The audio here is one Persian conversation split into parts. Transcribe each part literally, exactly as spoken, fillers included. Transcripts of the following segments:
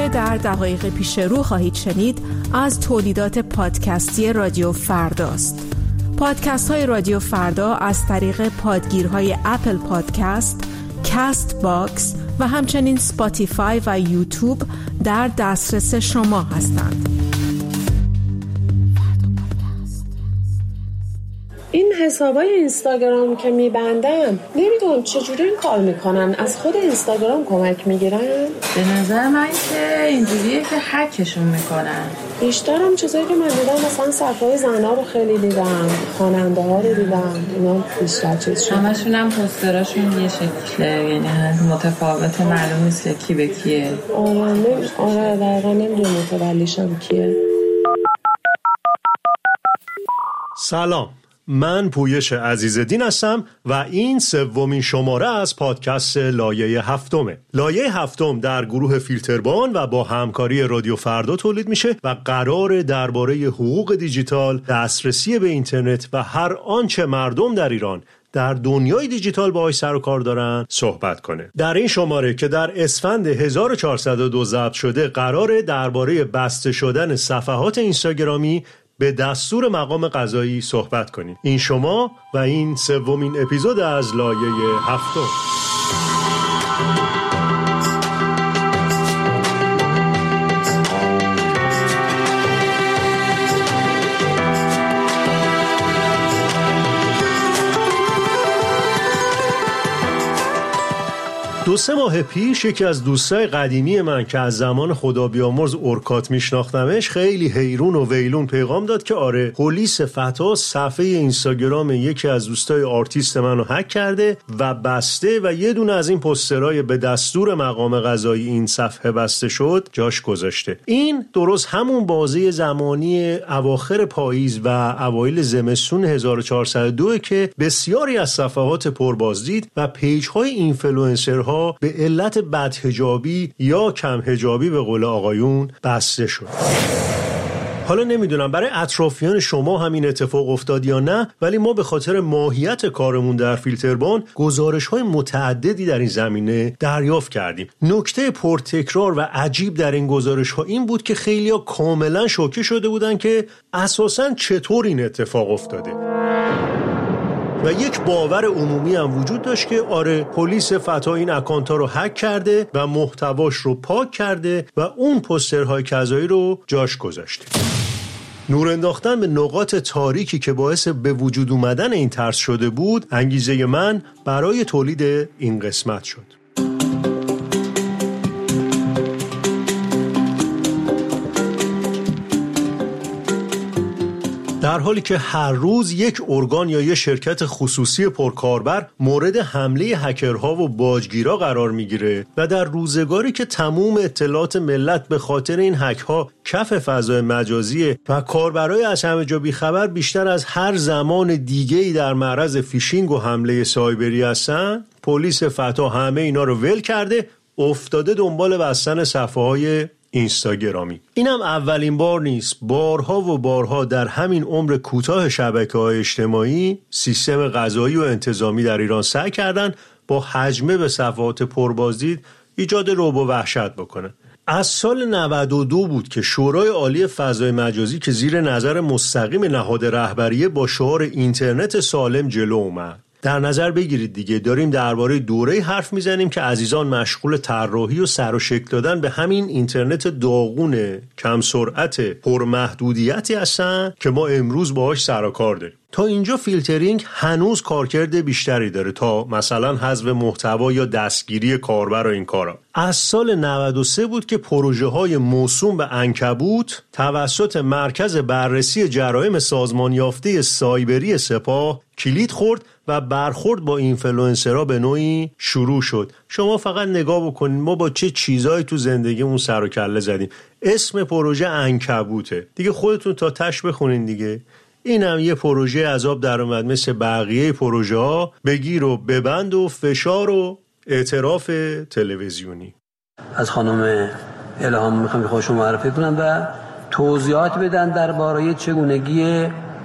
آنچه در دقایق پیش رو خواهید شنید از تولیدات پادکستی رادیو فرداست. پادکست های رادیو فردا از طریق پادگیرهای اپل پادکست، کست باکس و همچنین سپاتیفای و یوتیوب در دسترس شما هستند. این حسابای اینستاگرام که میبندن نمیدونم چجوری این کار میکنن، از خود اینستاگرام کمک میگیرن؟ به نظر من که اینجوریه که هکشون میکنن. بیشترم چیزایی که من دیدم مثلا صفحه زنا رو خیلی دیدم، خواننده ها رو دیدم، اینا بیشتر چیز شد. همشون هم پوستراشون یه شکله، یعنی متفاوت، معلوم نیست کی به کیه. آره نمی... آره دقیقا نمیدونم متولیشم کیه. سلام، من پویش عزیزدین هستم و این سومین شماره از پادکست لایه هفتمه. لایه هفتم در گروه فیلتربان و با همکاری رادیو فردا تولید میشه و قرار درباره حقوق دیجیتال، دسترسی به اینترنت و هر آنچه مردم در ایران در دنیای دیجیتال باهاش سر و کار دارن صحبت کنه. در این شماره که در اسفند هزار و چهارصد و دو ضبط شده، قراره درباره بسته شدن صفحات اینستاگرامی به دستور مقام قضایی صحبت کنیم. این شما و این سومین اپیزود از لایه هفتم. دو سه ماه پیش یکی از دوستای قدیمی من که از زمان خدا بیامرز اورکات میشناختمش خیلی حیرون و ویلون پیغام داد که آره، پلیس فتا صفحه اینستاگرام یکی از دوستای آرتیست منو هک کرده و بسته و یه دونه از این پوسترهای به دستور مقام قضایی این صفحه بسته شد جاش گذاشته. این درست همون بازه زمانی اواخر پاییز و اوایل زمستون هزار و چهارصد و دو که بسیاری از صفحات پربازدید و پیج‌های اینفلوئنسرها به علت بدحجابی یا کم حجابی به قول آقایون بسته شد. حالا نمیدونم برای اطرافیان شما همین اتفاق افتاد یا نه، ولی ما به خاطر ماهیت کارمون در فیلتربان گزارش‌های متعددی در این زمینه دریافت کردیم. نکته پرتکرار و عجیب در این گزارش‌ها این بود که خیلی‌ها کاملا شوکه شده بودن که اساساً چطور این اتفاق افتاده. و یک باور عمومی هم وجود داشت که آره، پلیس فتا این اکانت‌ها رو هک کرده و محتواش رو پاک کرده و اون پوسترهای قضایی رو جاش گذاشته. نور انداختن به نقاط تاریکی که باعث به وجود اومدن این ترس شده بود انگیزه من برای تولید این قسمت شد. در حالی که هر روز یک ارگان یا یک شرکت خصوصی پرکاربر مورد حمله هکرها و باجگیرا قرار میگیره و در روزگاری که تمام اطلاعات ملت به خاطر این هکها کف فضای مجازیه و کاربرای از همه جا بیخبر بیشتر از هر زمان دیگه‌ای در معرض فیشینگ و حمله سایبری هستن، پلیس فتا همه اینا رو ول کرده، افتاده دنبال بستن صفحه‌های اینستاگرامی. اینم اولین بار نیست، بارها و بارها در همین عمر کوتاه شبکه‌های اجتماعی سیستم قضایی و انتظامی در ایران سعی کردن با هجمه به صفحات پربازدید ایجاد رعب و وحشت بکنن. از سال نود و دو بود که شورای عالی فضای مجازی که زیر نظر مستقیم نهاد رهبری با شعار اینترنت سالم جلو اومد. در نظر بگیرید دیگه، داریم درباره دوره‌ای حرف میزنیم که عزیزان مشغول طراحی و سر و شکل دادن به همین اینترنت داغون کم سرعت پرمحدودیتی هستن که ما امروز باهاش سر و کار داریم. تا اینجا فیلترینگ هنوز کارکرد بیشتری داره تا مثلا حذف محتوا یا دستگیری کاربر و این کارا. از سال نود و سه بود که پروژه‌های موسوم به عنکبوت توسط مرکز بررسی جرایم سازمان یافته سایبری سپاه کلید خورد و برخورد با اینفلوئنسرها به نوعی شروع شد. شما فقط نگاه بکنید ما با چه چیزایی تو زندگیمون سر و کله زدیم. اسم پروژه عنکبوته دیگه، خودتون تا تش بخونین دیگه. اینم یه پروژه عذاب در اومد مثل بقیه پروژه ها، بگیر و ببند و فشار و اعتراف تلویزیونی. از خانم الهام میخوام خودشون معرفی کنم و توضیحات بدن درباره چگونگی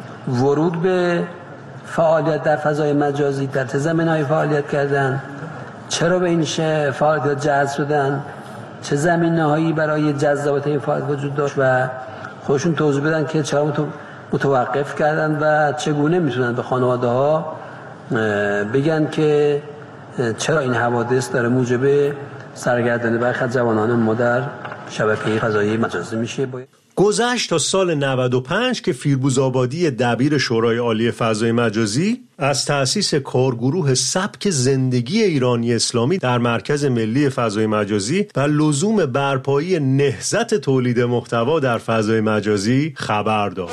ورود به فعالیت در فضای مجازی، در چه زمینه‌ای فعالیت کردن، چرا به این فعالیت جذب شدن چه زمینه‌هایی برای جذابیت این فعالیت وجود داشت و خودشون توضیح بدن که چرا متوقف کردن و چگونه میتونن به خانواده‌ها بگن که چرا این حوادث داره موجب سرگردانی برخی از جوانان ما در شبکه فضایی مجازی میشه. گذشت تا سال نود و پنج که فیروزآبادی دبیر شورای عالی فضای مجازی از تأسیس کارگروه سبک زندگی ایرانی اسلامی در مرکز ملی فضای مجازی و لزوم برپایی نهضت تولید محتوا در فضای مجازی خبر داد.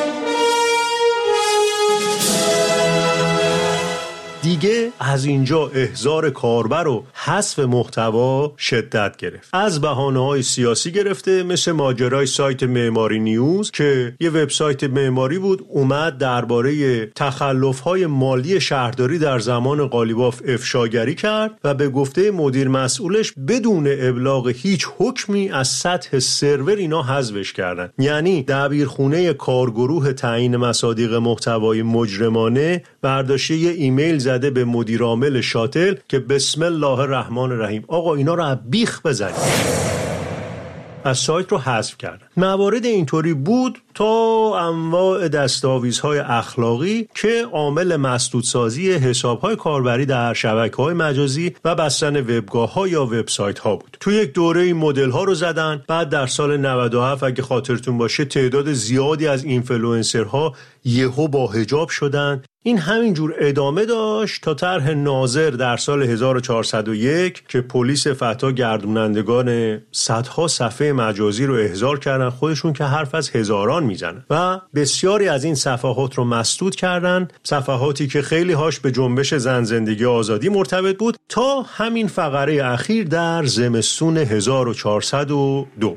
دیگه از اینجا احضار کاربر و حذف محتوا شدت گرفت. از بهانه‌های سیاسی گرفته مثل ماجرای سایت معماری نیوز که یه وبسایت معماری بود اومد درباره تخلف‌های مالی شهرداری در زمان قالیباف افشاگری کرد و به گفته مدیر مسئولش بدون ابلاغ هیچ حکمی از سطح سرور اینا حذفش کردن. یعنی دبیرخونه کارگروه تعیین مصادیق محتوای مجرمانه برداشته یه ایمیل زده به مدیر عامل شاتل که بسم الله الرحمن الرحیم آقا اینا رو از بیخ بزنید، از سایت رو حذف کردن. موارد اینطوری بود تا انواع دستاویزهای اخلاقی که عامل مسدودسازی حسابهای کاربری در شبکه‌های مجازی و بستن وبگاه‌ها یا وبسایت‌ها بود. تو یک دوره این مدل‌ها رو زدن. بعد در سال نود و هفت اگه خاطرتون باشه تعداد زیادی از اینفلوئنسرها یهو با حجاب شدن. این همینجور ادامه داشت تا طرح ناظر در سال هزار و چهارصد و یک که پلیس فتح گردونندگان صدها صفحه مجازی رو احضار کردن، خودشون که حرف از هزاران میزنن و بسیاری از این صفحات رو مسدود کردن، صفحاتی که خیلی هاش به جنبش زن زندگی آزادی مرتبط بود، تا همین فقره اخیر در زمستون هزار و چهارصد و دو.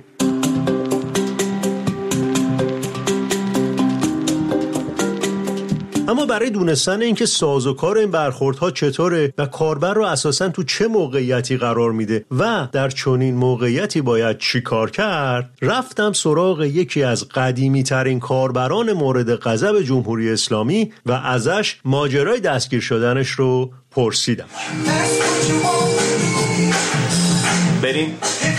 اما برای دونستن اینکه سازوکار این برخوردها چطوره و کاربر رو اساساً تو چه موقعیتی قرار میده و در چنین موقعیتی باید چی کار کرد، رفتم سراغ یکی از قدیمی ترین کاربران مورد غضب جمهوری اسلامی و ازش ماجرای دستگیر شدنش رو پرسیدم. بریم.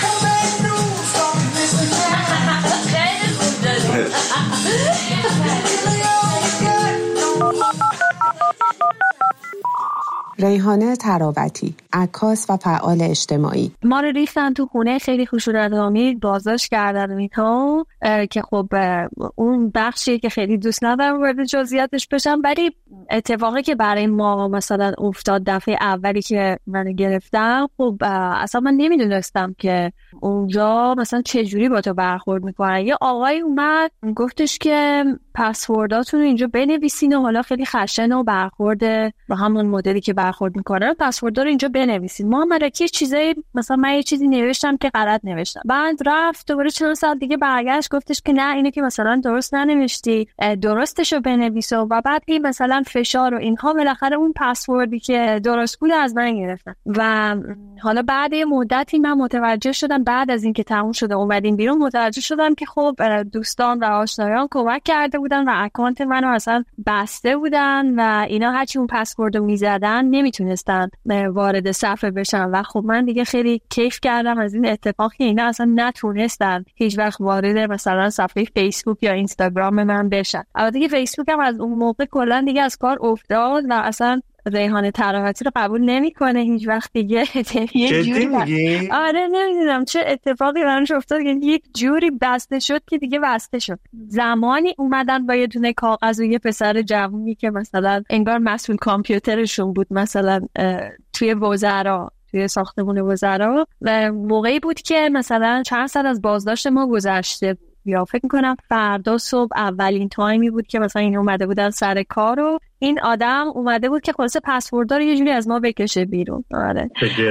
ریحانه تراوتی، عکاس و فعال اجتماعی. ما رو ریختن تو خونه خیلی خشونت‌آمیز، بازداشت کردن اینها که خب اون بخشیه که خیلی دوست ندارم وارد جزئیاتش بشم، ولی اتفاقی که برای ما مثلا افتاد دفعه اولی که من گرفتم، خب اصلا من نمیدونستم که اونجا مثلا چه جوری با تو برخورد میکنن. یه آقای اومد گفتش که پسورداتون رو اینجا بنویسین و حالا خیلی خشن و برخورد با همون مدلی که برخورد میکنه پسوردا رو اینجا بنویسین. ما ملکی چیزایی مثلا من یه چیزی نوشتم که غلط نوشتم، بعد رفت دوباره چند سال دیگه برگشت گفتش که نه اینو که مثلا درست ننوشتی، درستشو بنویس و بعد این مثلا فشار و اینها. بالاخره اون پسوردی که درست بود از من گرفتن و حالا بعد یه مدتی من متوجه شدم، بعد از اینکه تموم شده اومدیم بیرون متوجه شدم که خب دوستان و آشنایان کمک کرده بودن و اکانت منو اصلا بسته بودن و اینا هرچی اون پسوردو میزدن نمیتونستن وارد صفحه بشن و خب من دیگه خیلی کیف کردم از این اتفاقی، اینا اصلا نتونستن هیچ وقت وارد مثلا صفحه فیسبوک یا اینستاگرام من بشن. البته دیگه فیسبوک هم از اون موقع کلا دیگه از کار افتاد و اصلا ریحانه تراوتی رو قبول نمیکنه هیچ وقت دیگه. یه جوری میگی؟ آره نمیدونم چه اتفاقی براش افتاد که یک جوری بسته شد که دیگه بسته شد. زمانی اومدن با یه دونه کاغذ و یه پسر جوونی که مثلا انگار مسئول کامپیوترشون بود مثلا توی وزرا توی ساختمون وزرا و موقعی بود که مثلا چند سال از بازداشت ما گذشته بود یا فکر میکنم فردا صبح اولین تایمی بود که مثلا این اومده بودن سر کار و این آدم اومده بود که خلاصه پسوردا رو یه جوری از ما بکشه بیرون. آره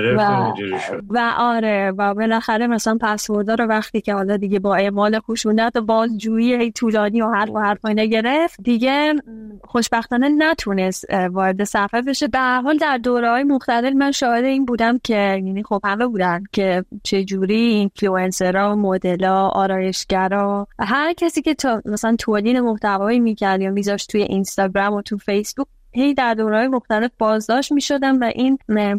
و, و آره و بالاخره مثلا پسوردا رو وقتی که حالا دیگه با اعمال خشونت و بازجویی طولانی و هر و هر پایینه گرفت دیگه خوشبختانه نتونست وارد صفحه بشه. به هر حال در دوره‌های مختلف من شاهد این بودم که یعنی خب همه بودن که چه جوری اینفلوئنسرها، مدل‌ها، آرایشگرا، هر کسی که تو مثلا تولید محتوایی می‌کرد یا می‌ذاشت توی اینستاگرام و تو فیسبوک هی در دوره‌های مختلف بازداشت می‌شدم و این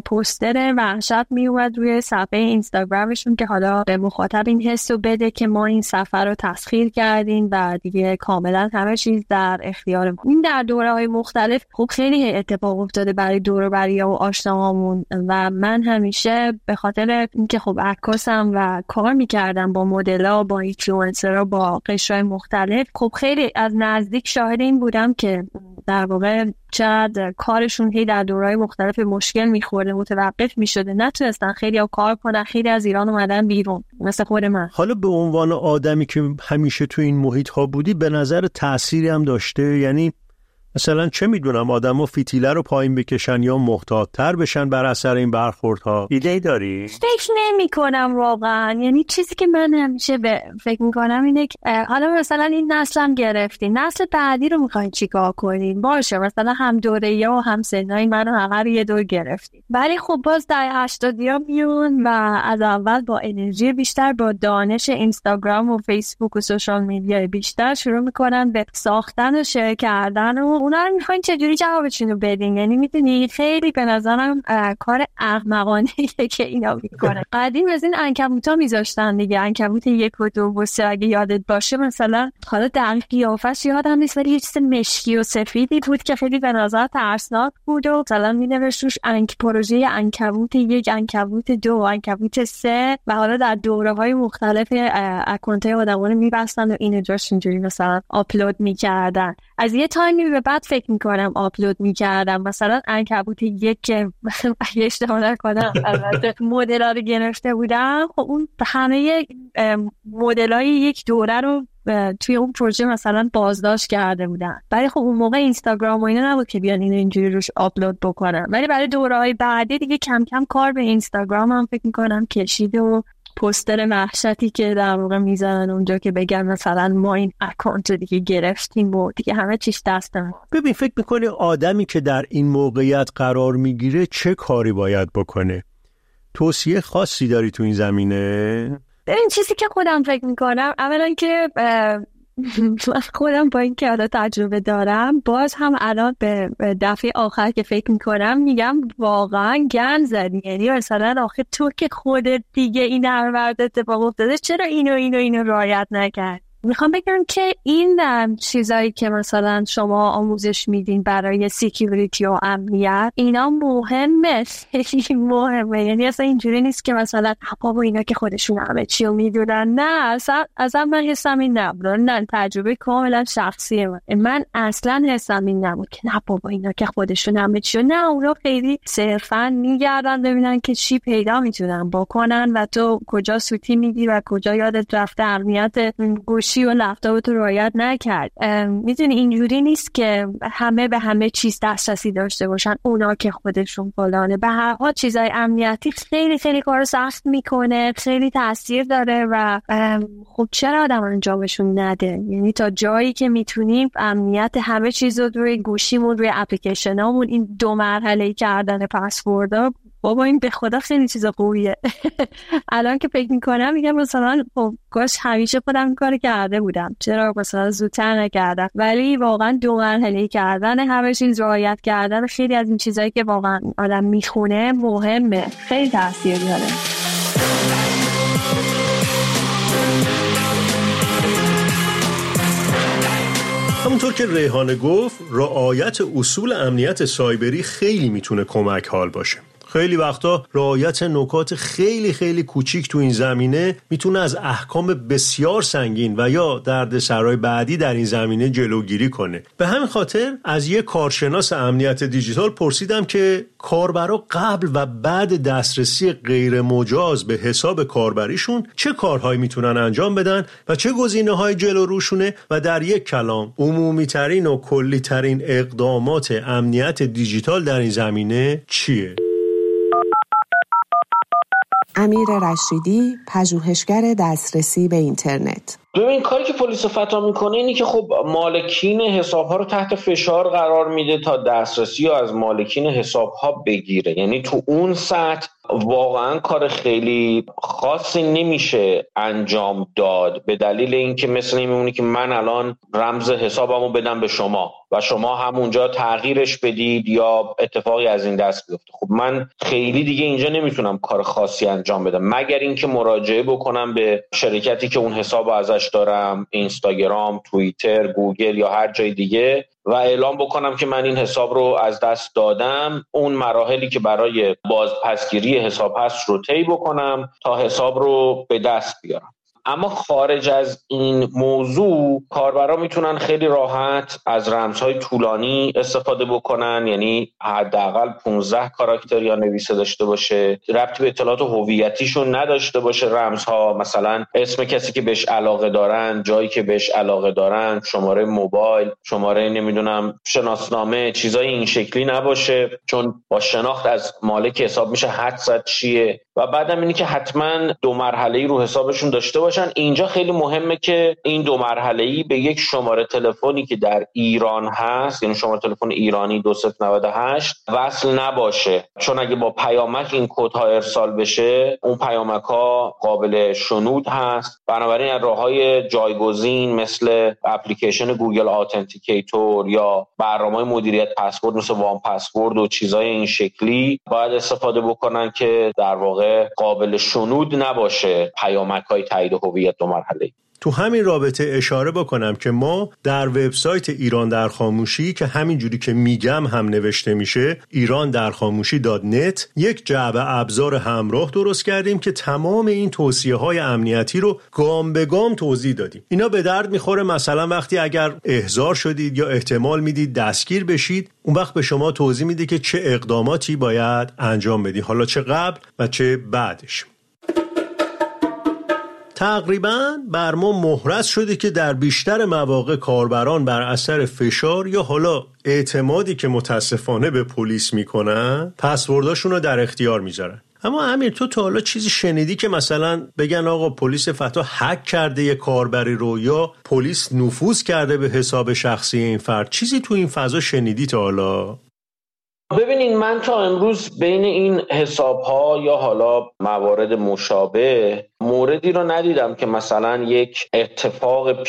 پوستر وحشت میومد روی صفحه اینستاگرامشون که حالا به مخاطب این حسو بده که ما این صفحه رو تسخیر کردیم و دیگه کاملا همه چیز در اختیار ما. این در دوره‌های مختلف خب خیلی اتفاق افتاده برای دور و بریا و آشناهامون و من همیشه به خاطر اینکه خب عکاسم و کار می‌کردم با مدل‌ها، با اینفلوئنسرها، با قشرهای مختلف، خب خیلی از نزدیک شاهد این بودم که در واقع چقدر کارشون هی در دورهای مختلف مشکل میخورده، متوقف میشده، نتونستن خیلی ها کار کنن، خیلی از ایران اومدن بیرون مثل خود من. حالا به عنوان آدمی که همیشه تو این محیط ها بودی، به نظر تأثیری هم داشته؟ یعنی مثلا چه میدونم آدم ها فتیله رو پایین بکشن یا محتاط‌تر بشن بر اثر این برخوردها؟ ایده‌ای داری؟ فکر نمی کنم واقعا. یعنی چیزی که من همیشه به فکر میکنم اینه که حالا مثلا این نسلم گرفتی، نسل بعدی رو میخواین چیکار کنین؟ باشه مثلا هم دوره و هم سنای منو همه رو یه دور گرفتی، ولی خب باز در هشتادی ها میون و از اول با انرژی بیشتر، با دانش اینستاگرام و فیسبوک و سوشال میدیا بیشتر شروع میکنن به ساختن و شیر کردن و اونا رو میخواین چجوری جوابشون رو بدین. یعنی میدونی خیلی به نظرم کار احمقانه‌ایه که اینا میکنن. قدیم از این عنکبوتا میذاشتن دیگه، عنکبوت یک و دو و سه اگه یادت باشه، مثلا حالا دقیق قیافش یادم نیست ولی یه چیز مشکی و سفیدی بود که خیلی به نظر ترسناک بود و مثلا مینوشت روش انک پروژه عنکبوت یک، عنکبوت دو، عنکبوت سه و حالا در دوره‌های مختلف اکانت‌های آدم‌ها رو می‌بستن و اینو جاش اینجوری مثلا آپلود می‌کردن. از یه تایمی به بعد فکر میکنم آپلود میکردم مثلا عنکبوت یک که اشتباه نکنم البته مدل‌ها رو گرفته بودم، خب اون همه مدل‌های یک دوره رو توی اون پروژه مثلا بازداشت کرده بودن، ولی خب اون موقع اینستاگرام و اینا نبود که بیان اینو اینجوری روش آپلود بکنن. ولی برای دوره‌های بعدی دیگه کم کم کار به اینستاگرام هم فکر میکنم کشید و پوستر وحشتی که در واقع میزنن اونجا که بگن مثلا ما این اکانت رو دیگه گرفتیم و دیگه همه چیز دست ما. ببین فکر میکنی آدمی که در این موقعیت قرار میگیره چه کاری باید بکنه؟ توصیه خاصی داری تو این زمینه؟ این چیزی که خودم فکر میکنم اولا که من خودم با این که حالا تجربه دارم، باز هم الان به دفعه آخر که فکر میکنم میگم واقعا گند زدی. یعنی مثلا آخه تو که خودت دیگه این هر ورد اتفاق افتاده چرا اینو اینو اینو رعایت نکرد؟ میخوام بگم که این چیزایی که مثلا شما آموزش میدین برای سکیوریتی و امنیت، اینا مهمه، خیلی مهمه. یعنی اصلا اینجوری نیست که مثلا بابا اینا که خودشون همه چی رو میدونن. نه اصلا اصلا من حسم این نبود. نه تجربه کاملا شخصیه من. من اصلا حسم این نبود که نه بابا اینا که خودشون همه چی رو، نه اونا خیلی صرفا میگردن ببینن که چی پیدا میتونن بکنن و تو کجا سوتی میگی و کجا یادت رفته امنیت گوش و لپتاپ رو رعایت نکرد. میدونی اینجوری نیست که همه به همه چیز دسترسی داشته باشن اونا که خودشون فلانه. به هر حال چیزای امنیتی خیلی خیلی کار سخت میکنه، خیلی تاثیر داره و خب چرا آدم انجامشون نده؟ یعنی تا جایی که میتونیم امنیت همه چیز رو روی گوشیمون، روی اپلیکیشنامون، این دو مرحله‌ای کردن پسوردها، بابا این به خدا خیلی چیز خوبیه. الان که فکر میکنم میگم مثلا خب کاش همیشه خودم این کارو کرده بودم، چرا مثلا زودتر نکردم؟ ولی واقعا دو مرحله‌ای کردن همه چیز، رعایت کردن خیلی از این چیزایی که واقعا آدم میخونه مهمه، خیلی تاثیر داره. همونطور که ریحانه گفت، رعایت اصول امنیت سایبری خیلی میتونه کمک حال باشه. خیلی وقتا رعایت نکات خیلی خیلی کوچیک تو این زمینه میتونه از احکام بسیار سنگین و یا دردسرای بعدی در این زمینه جلوگیری کنه. به همین خاطر از یک کارشناس امنیت دیجیتال پرسیدم که کاربرا قبل و بعد دسترسی غیر مجاز به حساب کاربریشون چه کارهایی میتونن انجام بدن و چه گزینه‌های جلو روشونه و در یک کلام عمومی ترین و کلی ترین اقدامات امنیت دیجیتال در این زمینه چیه؟ امیر رشیدی، پژوهشگر دسترسی به اینترنت. ببین کاری که پلیس فتا میکنه اینی که خب مالکین حساب ها رو تحت فشار قرار میده تا دسترسی رو از مالکین حساب ها بگیره. یعنی تو اون سطح واقعا کار خیلی خاصی نمیشه انجام داد، به دلیل اینکه مثل این میمونه که من الان رمز حسابمو بدم به شما و شما همونجا تغییرش بدید یا اتفاقی از این دست بیفته. خب من خیلی دیگه اینجا نمیتونم کار خاصی انجام بدم مگر اینکه مراجعه بکنم به شرکتی که اون حسابو ازش دارم، اینستاگرام، توییتر، گوگل یا هر جای دیگه، و اعلام بکنم که من این حساب رو از دست دادم. اون مراحلی که برای بازپسگیری حساب هست رو طی بکنم تا حساب رو به دست بیارم. اما خارج از این موضوع کاربرا میتونن خیلی راحت از رمزهای طولانی استفاده بکنن، یعنی حداقل پانزده کاراکتر یا نویسه داشته باشه، ربطی به اطلاعات هویتیشون نداشته باشه رمزها، مثلا اسم کسی که بهش علاقه دارن، جایی که بهش علاقه دارن، شماره موبایل، شماره نمیدونم شناسنامه، چیزای این شکلی نباشه، چون با شناخت از مالک حساب میشه حد زد چیه. و بعدم اینی که حتما دو مرحله‌ای رو حسابشون داشته باشن. اینجا خیلی مهمه که این دو مرحله‌ای به یک شماره تلفنی که در ایران هست، یعنی شماره تلفن ایرانی دو صفر نه هشت وصل نباشه، چون اگه با پیامک این کدها ارسال بشه اون پیامک‌ها قابل شنود هست. بنابراین راه‌های جایگزین مثل اپلیکیشن گوگل آتنتیکیتور یا برنامه‌های مدیریت پسورد مثل وان پسورد و چیزای این شکلی باید استفاده بکنن که در واقع قابل شنود نباشه پیامک‌های تایید هویت دو مرحله‌ای. تو همین رابطه اشاره بکنم که ما در وبسایت ایران در خاموشی که همین جوری که میگم هم نوشته میشه ایران در خاموشی دات نت یک جعبه ابزار همراه درست کردیم که تمام این توصیه‌های امنیتی رو گام به گام توضیح دادیم. اینا به درد میخوره مثلا وقتی اگر احضار شدید یا احتمال میدید دستگیر بشید، اون وقت به شما توضیح میده که چه اقداماتی باید انجام بدی، حالا چه قبل و چه بعدش. تقریباً بر ما مهرس شده که در بیشتر مواقع کاربران بر اثر فشار یا حالا اعتمادی که متاسفانه به پلیس میکنن پسورداشون رو در اختیار میذارن. اما امیر تو تا حالا چیزی شنیدی که مثلا بگن آقا پلیس فتا هک کرده یه کاربری رو یا پلیس نفوذ کرده به حساب شخصی این فرد؟ چیزی تو این فضا شنیدی تا حالا؟ ببینین من تا امروز بین این حساب‌ها یا حالا موارد مشابه موردی رو ندیدم که مثلا یک اتفاق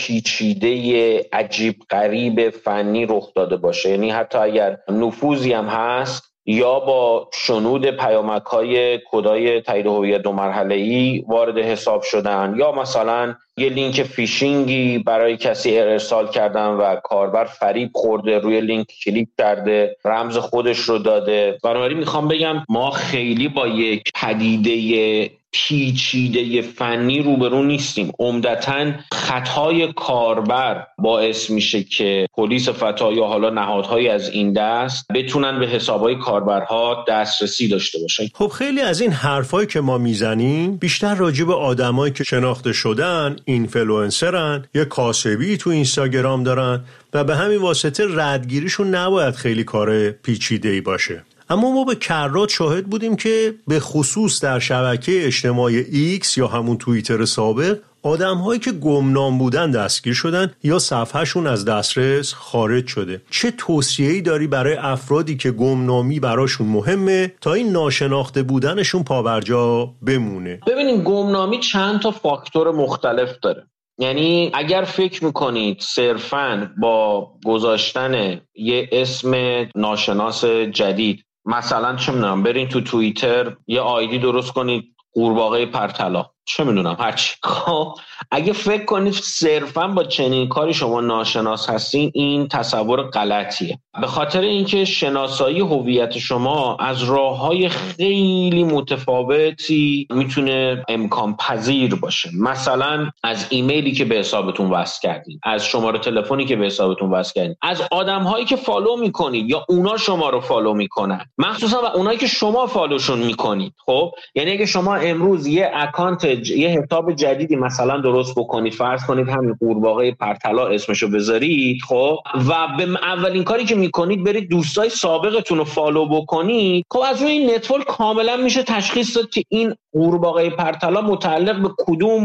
پیچیده عجیب غریب فنی رخ داده باشه. یعنی حتی اگر نفوذی هم هست یا با شنود پیامک‌های کدای تایید هویت دو مرحله‌ای وارد حساب شدن یا مثلا یه لینک فیشینگی برای کسی ارسال کردن و کاربر فریب خورده، روی لینک کلیک کرده، رمز خودش رو داده. بنابراین میخوام بگم ما خیلی با یک پدیده پیچیده فنی روبرو نیستیم. عمدتاً خطای کاربر باعث میشه که پلیس فتا یا حالا نهادهای از این دست بتونن به حسابهای کاربرها دسترسی داشته باشن. خب خیلی از این حرفایی که ما میزنیم بیشتر راجع به آدمایی که شناخته شدن، اینفلوئنسرن، یه کاسبی تو اینستاگرام دارن و به همین واسطه ردگیریشون نباید خیلی کار پیچیده‌ای باشه. اما ما به کرات شاهد بودیم که به خصوص در شبکه اجتماعی ایکس یا همون توییتر سابق آدم‌هایی که گمنام بودن دستگیر شدن یا صفحه‌شون از دسترس خارج شده. چه توصیه‌ای داری برای افرادی که گمنامی براشون مهمه تا این ناشناخته بودنشون پابرجا بمونه؟ ببینید گمنامی چند تا فاکتور مختلف داره. یعنی اگر فکر میکنید صرفاً با گذاشتن یه اسم ناشناس جدید، مثلا چه میدونم برین تو توییتر یه آیدی درست کنید قورباغه پرطلا، چه میدونم هرچی، خب اگه فکر کنید صرفاً با چنین کاری شما ناشناس هستین، این تصور غلطیه. به خاطر اینکه شناسایی هویت شما از راه‌های خیلی متفاوتی میتونه امکان پذیر باشه. مثلا از ایمیلی که به حسابتون وصل کردین، از شماره تلفنی که به حسابتون وصل کردین، از آدم‌هایی که فالو میکنید یا اونا شما رو فالو میکنن، مخصوصا و اونایی که شما فالوشون میکنید. خب یعنی اگه شما امروز یه اکانت ج... یه حساب جدیدی مثلا درست بکنید، فرض کنید همین قورباغه پرطلا اسمشو بذارید، خب و به اولین کاری که میکنید برید دوستای سابقتون رو فالو بکنید، خب از روی این نتورک کاملا میشه تشخیص داد که این قورباغه پرطلا متعلق به کدوم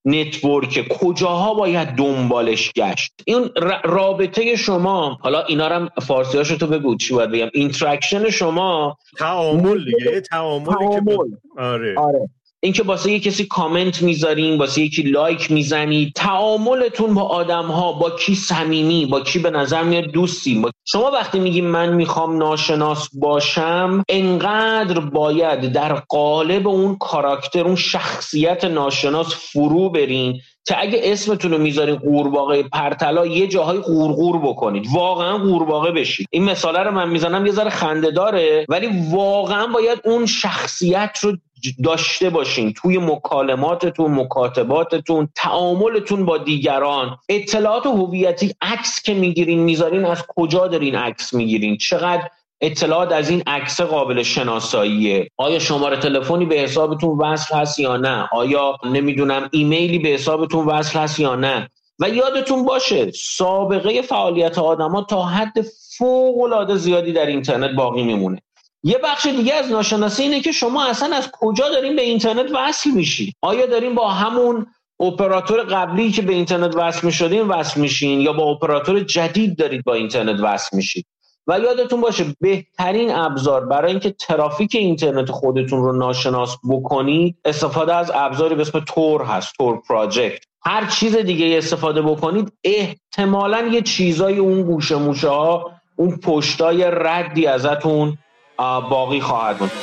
نتورک، کجاها باید دنبالش گشت. این رابطه شما، حالا اینا رو هم فارسیاشو تو بگو چی باید بگم، اینتراکشن شما، تعامل دیگه، تعاملی که با... آره آره این که واسه یه کسی کامنت میذارین، واسه یکی لایک میزنید، تعاملتون با آدم‌ها، با کی صمیمی، با کی به نظر میاد دوستی. با... شما وقتی میگیم من میخوام ناشناس باشم، انقدر باید در قالب اون کاراکتر، اون شخصیت ناشناس فرو برین که اگه اسمتون رو میذارین قورباغه پرتلا، یه جاهای قورقور بکنید، واقعا قورباغه بشید. این مثاله رو من میزنم یه ذره خنده داره، ولی واقعا باید اون شخصیت رو داشته باشین توی مکالماتتون، مکاتباتتون، تعاملتون با دیگران. اطلاعات هویتی، عکس که میگیرین میذارین، از کجا دارین عکس میگیرین؟ چقدر اطلاعات از این عکس قابل شناساییه؟ آیا شماره تلفنی به حسابتون وصل هست یا نه؟ آیا نمیدونم ایمیلی به حسابتون وصل هست یا نه؟ و یادتون باشه سابقه فعالیت آدم‌ها تا حد فوق‌العاده زیادی در اینترنت باقی میمونه. یه بخش دیگه از ناشناسی اینه که شما اصلا از کجا دارین به اینترنت وصل میشین. آیا دارین با همون اپراتور قبلی که به اینترنت وصل میشدین وصل میشین، یا با اپراتور جدید دارید با اینترنت وصل میشید؟ و یادتون باشه بهترین ابزار برای اینکه ترافیک اینترنت خودتون رو ناشناس بکنید، استفاده از ابزاری به اسم تور هست، تور پراجکت. هر چیز دیگه استفاده بکنید، احتمالاً یه چیزای اون گوشه موشه ها، اون پشتای ردی ازتون باقی خواهد بود.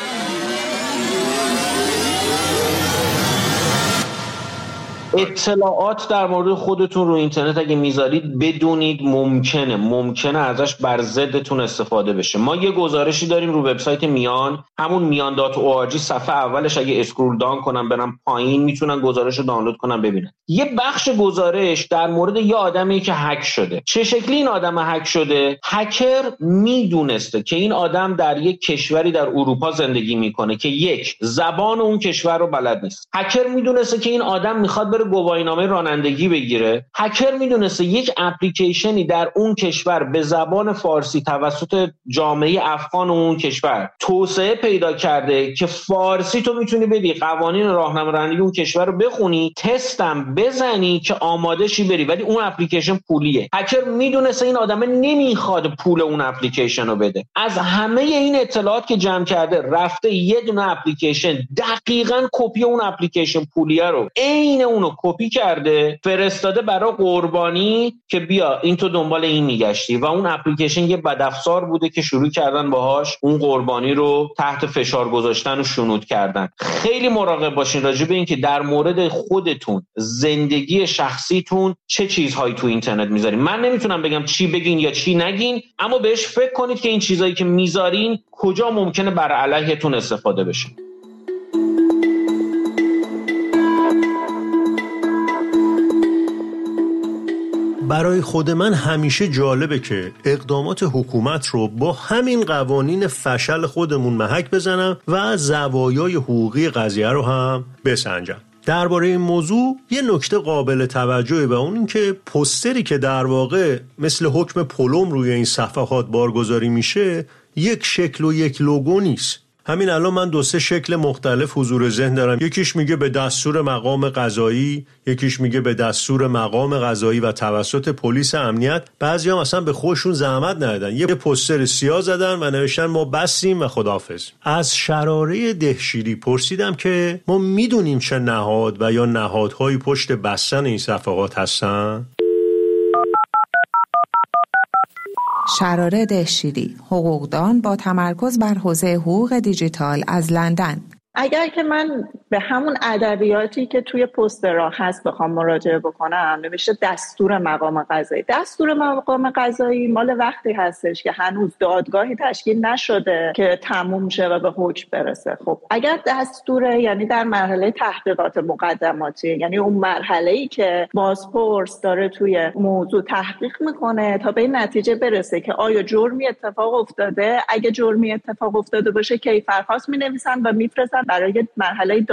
اطلاعات در مورد خودتون رو اینترنت اگه میذارید، بدونید ممکنه ممکنه ازش بر ضدتون استفاده بشه. ما یه گزارشی داریم رو وبسایت میان، همون میان دات او آر جی، صفحه اولش اگه اسکرول داون کنم برم پایین میتونن گزارش رو دانلود کنن ببینن. یه بخش گزارش در مورد یه آدمی که هک شده. چه شکلی این آدم هک شده؟ هکر میدونسته که این آدم در یک کشوری در اروپا زندگی میکنه که یک، زبان اون کشور رو بلد نیست. هکر میدونسته که این آدم میخواد بره گواهینامه رانندگی بگیره. هکر میدونسته یک اپلیکیشنی در اون کشور به زبان فارسی توسط جامعه افغان اون کشور توسعه پیدا کرده که فارسی تو میتونی بدی، قوانین راهنمای رانندگی اون کشور رو بخونی، تستم بزنی که آماده شی بری، ولی اون اپلیکیشن پولیه. هکر میدونسته این آدم نمیخواد پول اون اپلیکیشن رو بده. از همه این اطلاعات که جمع کرده، رفته یه دونه اپلیکیشن دقیقاً کپی اون اپلیکیشن پولیه رو عین اونو کپی کرده، فرستاده برای قربانی که بیا این تو دنبال این میگشتی، و اون اپلیکیشن یه بدافزار بوده که شروع کردن باهاش اون قربانی رو تحت فشار گذاشتن و شنود کردن. خیلی مراقب باشین راجع به این که در مورد خودتون، زندگی شخصیتون چه چیزهایی تو اینترنت میذارین. من نمیتونم بگم چی بگین یا چی نگین، اما بهش فکر کنید که این چیزایی که میذارین کجا ممکنه بر علیهتون استفاده بشه. برای خود من همیشه جالبه که اقدامات حکومت رو با همین قوانین فشل خودمون محک بزنم و زوایای حقوقی قضیه رو هم بسنجم. درباره این موضوع یه نکته قابل توجهه و اون این که پوستری که در واقع مثل حکم پلم روی این صفحات بارگذاری میشه یک شکل و یک لوگو نیست. همین الان من دو سه شکل مختلف حضور ذهن دارم. یکیش میگه به دستور مقام قضایی، یکیش میگه به دستور مقام قضایی و توسط پلیس امنیت. بعضیام اصلا به خودشون زحمت ندادن، یه پوستر سیاه زدن و نوشتن ما بسیم و خداحافظ. از شراره دهشیری پرسیدم که ما میدونیم چه نهاد و یا نهادهایی پشت بستن این صفحات هستن؟ شراره دهشیری، حقوقدان با تمرکز بر حوزه حقوق دیجیتال از لندن. اگر که من به همون ادبیاتی که توی پوسترها هست بخوام مراجعه بکنم، نوشته دستور مقام قضایی. دستور مقام قضایی مال وقتی هستش که هنوز دادگاهی تشکیل نشده که تموم شه و به حکم برسه. خب اگر دستوره، یعنی در مرحله تحقیقات مقدماتی، یعنی اون مرحله‌ای که بازپرس داره توی موضوع تحقیق میکنه تا به این نتیجه برسه که آیا جرمی اتفاق افتاده. اگه جرمی اتفاق افتاده باشه کیفرخواست مینویسن و میفرستن برای مرحله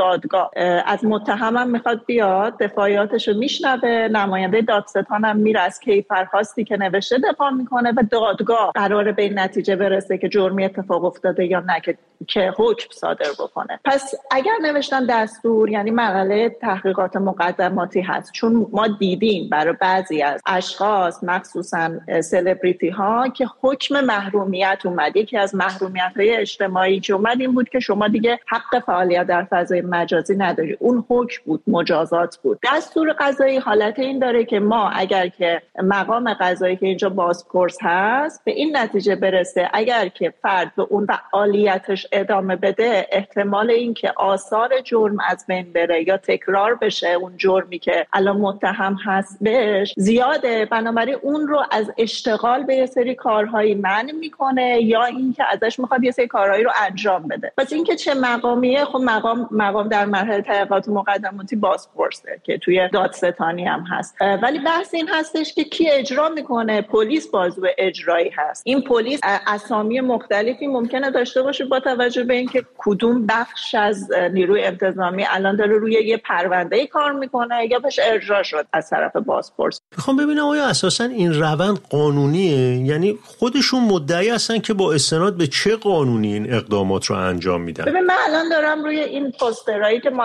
دادگاه از متهمم میخواد بیاد دفاعیاتش رو میشنوه، نماینده دادستان هم میره از کیفرخواستی که نوشته دفاع میکنه و دادگاه قراره به این نتیجه برسه که جرمی اتفاق افتاده یا نه که که حکم صادر بکنه. پس اگر نوشتن دستور یعنی مرحله تحقیقات مقدماتی هست، چون ما دیدیم برای بعضی از اشخاص مخصوصا سلبریتی ها که حکم محرومیت اومد. یکی از محرومیت های اجتماعی که اومد این بود که شما دیگه حق فعالیت در فضای مجازی نداری. اون حکم بود، مجازات بود. دستور قضایی حالت این داره که ما اگر که مقام قضایی که اینجا بازپرس هست به این نتیجه برسه اگر که فرد به اون فعالیتش ادامه بده احتمال این که آثار جرم از بین بره یا تکرار بشه اون جرمی که الان متهم هست بهش زیاده، بنابراین اون رو از اشتغال به یه سری کارهایی منع میکنه یا اینکه ازش میخواد یه سری کارهایی رو انجام بده. پس اینکه چه مقامیه، خب مقام مقام در مرحله تحقیقات مقدماتی بازپرسه که توی دادستانی هم هست، ولی بحث این هستش که کی اجرا میکنه. پلیس بازو اجرایی هست. این پلیس اسامی مختلفی ممکنه داشته باشه با توجه به اینکه کدوم بخش از نیروی انتظامی الان داره روی یه پرونده‌ای کار میکنه یا بهش ارجاع شد از طرف بازپرس. میخوام ببینم آیا اساساً این روند قانونیه؟ یعنی خودشون مدعی هستن که با استناد به چه قانونی این اقدامات رو انجام میدن؟ ببین من الان دارم روی این پوسترایی که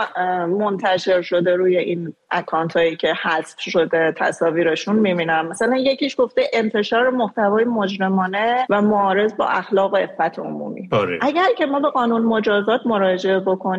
منتشر شده روی این اکانتایی که حذف شده تصاویرشون میبینم. مثلا یکیش گفته انتشار محتوای مجرمانه و معارض با اخلاق و عفت عمومی. آره. اگر که ما به قانون مجازات مراجعه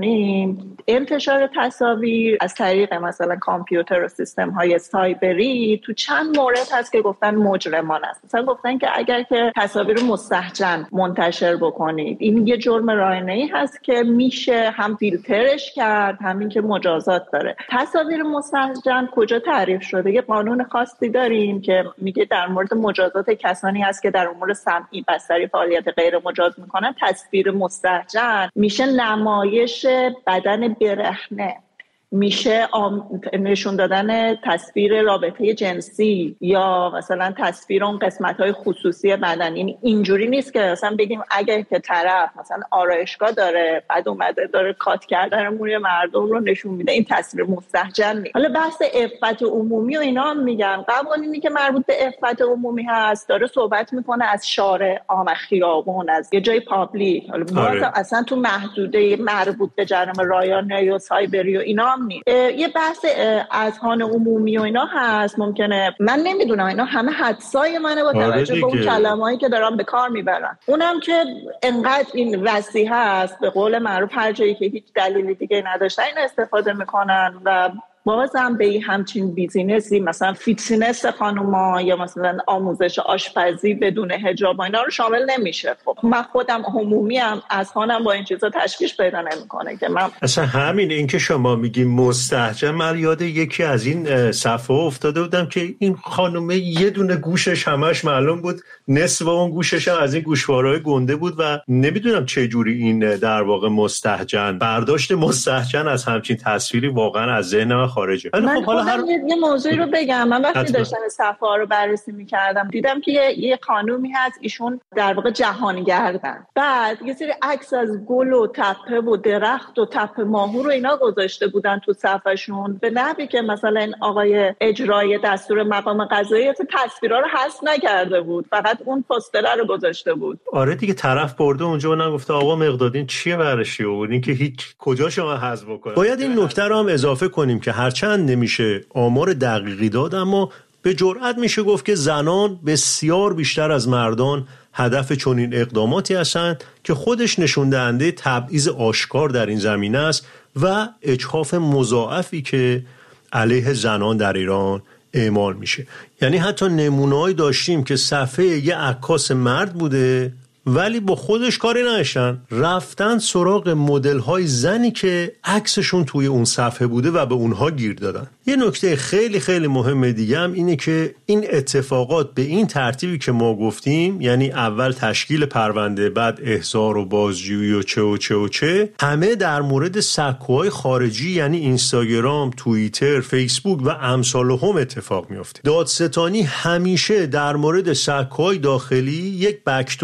بکنیم انتشار تصاویر از طریق مثلا کامپیوتر و سیستم های سایبری تو چند مورد هست که گفتن مجرمانه است. مثلا گفتن که اگر که تصاویر مستهجن منتشر بکنید این یه جرم رایانه‌ای هست که میشه هم فیلترش کرد همین که مجازات داره. تصاویر مستهجن کجا تعریف شده؟ یه قانون خاصی داریم که میگه در مورد مجازات کسانی هست که در امور سمعی بستری فعالیت غیر مجاز میکنن. تصویر مستهجن میشه نمایش بدن برهنه، میشه نشون دادن تصویر رابطه جنسی یا مثلا تصویر اون قسمت‌های خصوصی بدن. یعنی اینجوری نیست که مثلا بگیم اگر که طرف مثلا آرایشگاه داره بعد اومده داره کات کردن موی مردم رو نشون میده این تصویر مستهجن نیست. حالا بحث عفت عمومی و اینا هم میگن قوانینی که مربوط به عفت عمومی هست داره صحبت میکنه از شارع عام، خیابون، از یه جای پابلیک. حالا اصلا تو محدوده مربوط به جرم رایانه یا سایبری و اینا هم نیست. یه بحث اذهان عمومی و اینا هست. ممکنه من نمیدونم اینا همه حدسای منه با توجه به اون کلمه‌ای که دارن به کار میبرن. اونم که انقدر این وسیع هست به قول معروف هر جایی که هیچ دلیل دیگه نداشتن این استفاده میکنن و بازم به همچین بیزینسی مثلا فیتنس خانوما یا مثلا آموزش آشپزی بدون حجاب اینا رو شامل نمیشه. خب من خودم عمومی ام از خانم با این چیزا تشخیص پیدا نمیکنه که من اصلا همین این که شما میگی مستهجن من یاد یکی از این صفحه افتاده بودم که این خانومه یه دونه گوشش همش معلوم بود، نصف اون گوشش هم از این گوشوارهای گنده بود و نمیدونم چه جوری این در واقع مستهجن برداشت مستهجن از همچین تصویری واقعا از ذهن خارجه. من خب هر... یه موضوعی رو بگم. من وقتی داشتم صفحه رو بررسی می‌کردم دیدم که یه, یه خانومی هست ایشون در واقع جهانگردن، بعد یه سری عکس از گل و تپه و درخت و تپه ماهو رو اینا گذاشته بودن تو صفحه‌شون به نحوی که مثلا این آقای اجرای دستور مقام قضایی تصویرا رو حذف نکرده بود، فقط اون پوستر رو گذاشته بود. آره دیگه طرف برده اونجا و نگفته آقا مقدادین چیه برشی بود این که هیچ کجا شما حذف بکنید. باید این نکته رو هم اضافه کنیم که هرچند نمیشه آمار دقیقی داد اما به جرئت میشه گفت که زنان بسیار بیشتر از مردان هدف چنین اقداماتی هستند که خودش نشون دهنده تبعیض آشکار در این زمینه است و اجحاف مضاعفی که علیه زنان در ایران اعمال میشه. یعنی حتی نمونه‌ای داشتیم که صفحه یه عکاس مرد بوده ولی با خودش کاری نداشتن، رفتن سراغ مدل‌های زنی که عکسشون توی اون صفحه بوده و به اونها گیر دادن. یه نکته خیلی خیلی مهم دیگه هم اینه که این اتفاقات به این ترتیبی که ما گفتیم، یعنی اول تشکیل پرونده بعد احضار و بازجویی و چه و چه و چه، همه در مورد سکوهای خارجی یعنی اینستاگرام، توییتر، فیسبوک و امثالهم اتفاق میفته. دادستانی همیشه در مورد سکوهای داخلی یک بک‌دور یا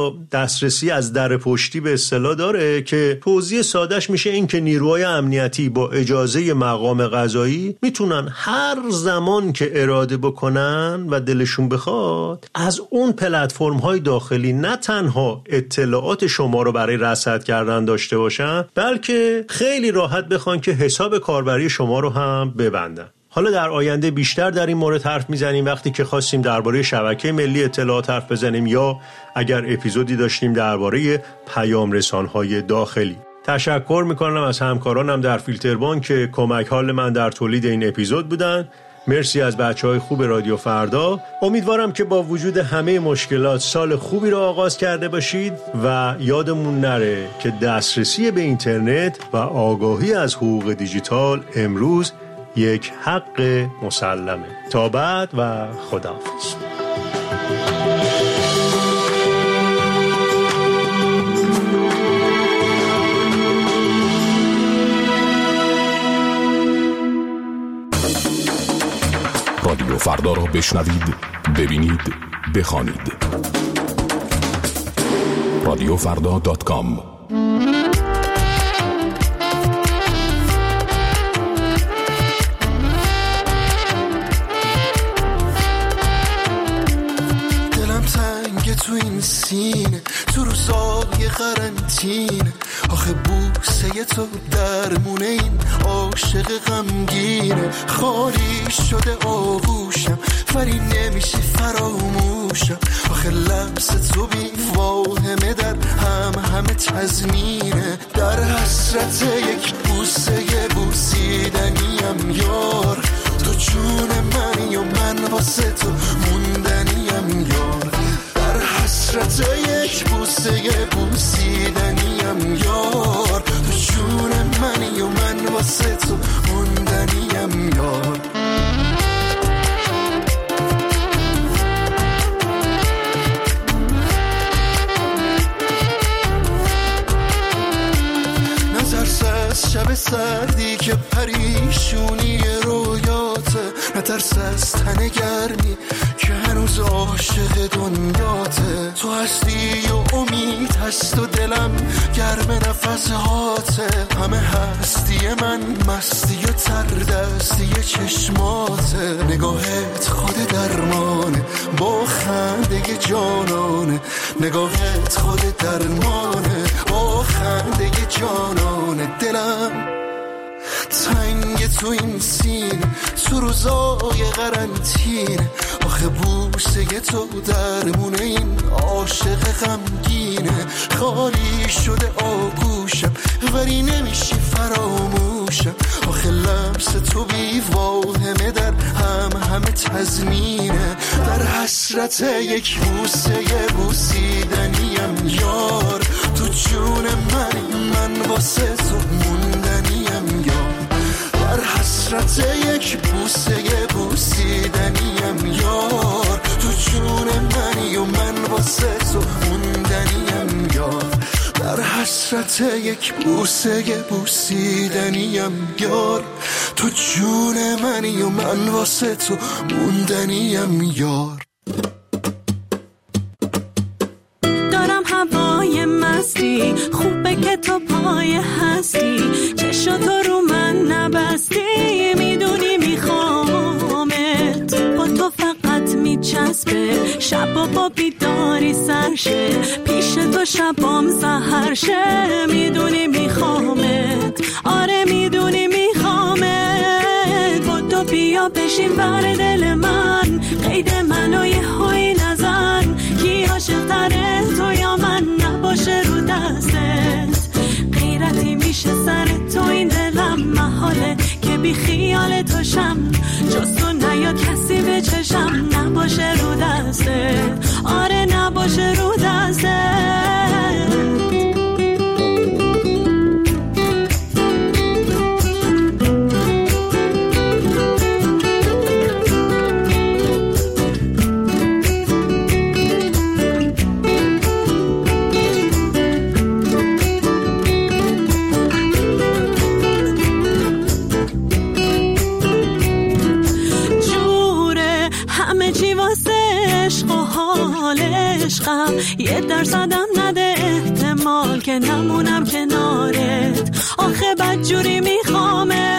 تا دسترسی از در پشتی به اصطلاح داره که توضیح سادهش میشه این که نیروهای امنیتی با اجازه مقام قضایی میتونن هر زمان که اراده بکنن و دلشون بخواد از اون پلتفرم های داخلی نه تنها اطلاعات شما رو برای رصد کردن داشته باشن، بلکه خیلی راحت بخوان که حساب کاربری شما رو هم ببندن. حالا در آینده بیشتر در این مورد حرف میزنیم وقتی که خواستیم درباره شبکه ملی اطلاعات حرف بزنیم یا اگر اپیزودی داشتیم درباره پیام رسان‌های داخلی. تشکر میکنم از همکارانم در فیلتربان که کمک حال من در تولید این اپیزود بودن. مرسی از بچهای خوب رادیو فردا. امیدوارم که با وجود همه مشکلات سال خوبی رو آغاز کرده باشید و یادمون نره که دسترسی به اینترنت و آگاهی از حقوق دیجیتال امروز یک حق مسلمه. تا بعد و خداحافظ. رادیو فردا را بشنوید، ببینید، بخوانید. رادیو فردا دات کام. تو این سینه تو روزای قرنطینه، آخه بوسه تو درمونه این عاشق غمگینه. خالی شده آغوشم ولی نمیشه فراموشم، آخه لمس تو بی واهمه در هم همه تزمینه. در حسرت یک بوسه بوسیدنیم یار، تو جون منی و من واسه تو موندنیم یار. حسرت یک بوسه بوسیدنیم یار، تو جون منی و من واسه تو موندنیم یار. نترس از شب سردی که پریشونی رویاته، نترس از تن گرمی که هنوز عاشق دنیاته. تو هستی و امید هست و دلم گرم نفس هاته، همه هستی من مستی و تردستی چشماته. نگاهت خود درمانه با خنده جانانه، نگاهت خود درمانه با خنده جانانه. دلم تنگ تو این سین تو روزای قرنطینه، آخه بوسه تو درمونه این عاشق غمگینه. خالی شده آغوشم ولی نمیشه فراموشم، آخه لمس تو بی واهمه در هم همه تزمینه. در حسرت یک بوسه بوسیدنیم یار، تو جون منی من واسه تو موندنیم یار. در حسرت یک بوسه بوسیدنیم یار، تو جون منی و من واسه تو موندنیم یار. در حسرت یک بوسه بوسیدنیم یار، تو جون منی و من واسه تو موندنیم یار. دارم هوای مستی خوبه که تو پای هستی، چشم تو رو من نبستی، میدونی میخوامت با تو فقط میچسبه. شب با بیداری سرشه پیش تو شبام سحر شه، میدونی میخوامت، آره میدونی میخوامت. با تو بیا بشین بر دل من، قید منو یه هایی نزن، کی عاشق تره تو یا من نباشه رو دستت. غیرتی میشه سر تو این دلم، محاله که بی خیال تو شم، جز تو نیاد کسی به چشم نباشه رو دستت، آره نباشه رو دستت. عشقم، یه درصدم نده احتمال که نمونم کنارت. آخه بدجوری میخوامه،